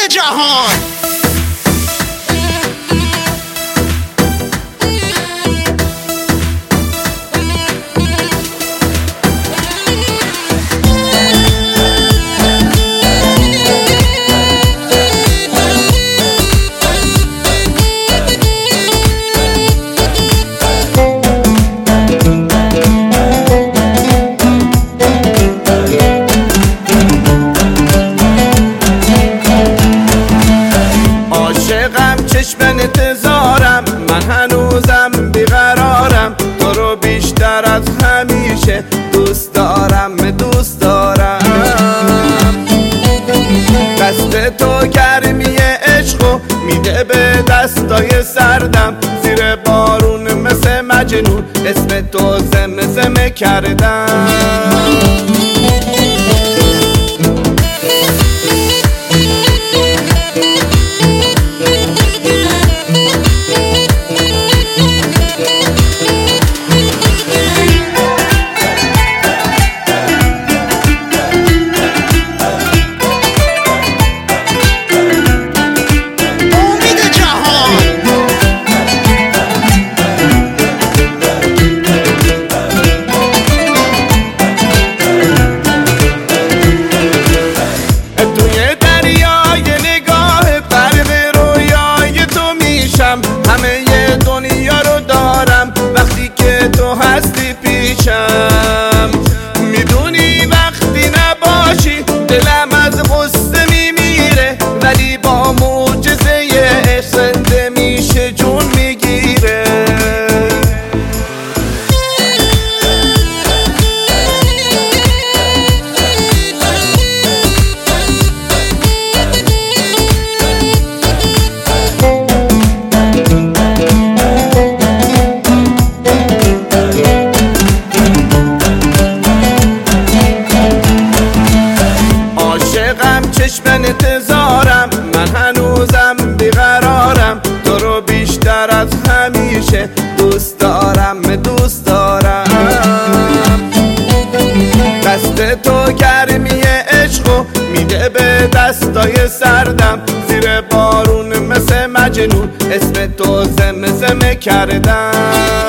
جهان. چشم انتظارم، من هنوزم بیقرارم، تو رو بیشتر از همیشه دوست دارم دوست دارم. دست تو گرمی عشقو میده به دستای سردم، زیر بارون مثل مجنون اسم تو زمزمه کردم. همه دنیا رو دارم وقتی که تو هستی پیشم. میدونی وقتی نباشی دلم از غصه میمیره، ولی با معجزه عشق زنده میشه جون میگیره. چشم انتظارم، من هنوزم بیقرارم، تو رو بیشتر از همیشه دوست دارم دوست دارم. دست تو گرمی عشقو میده به دستای سردم، زیر بارون مثل مجنون اسم تو زمزمه کردم.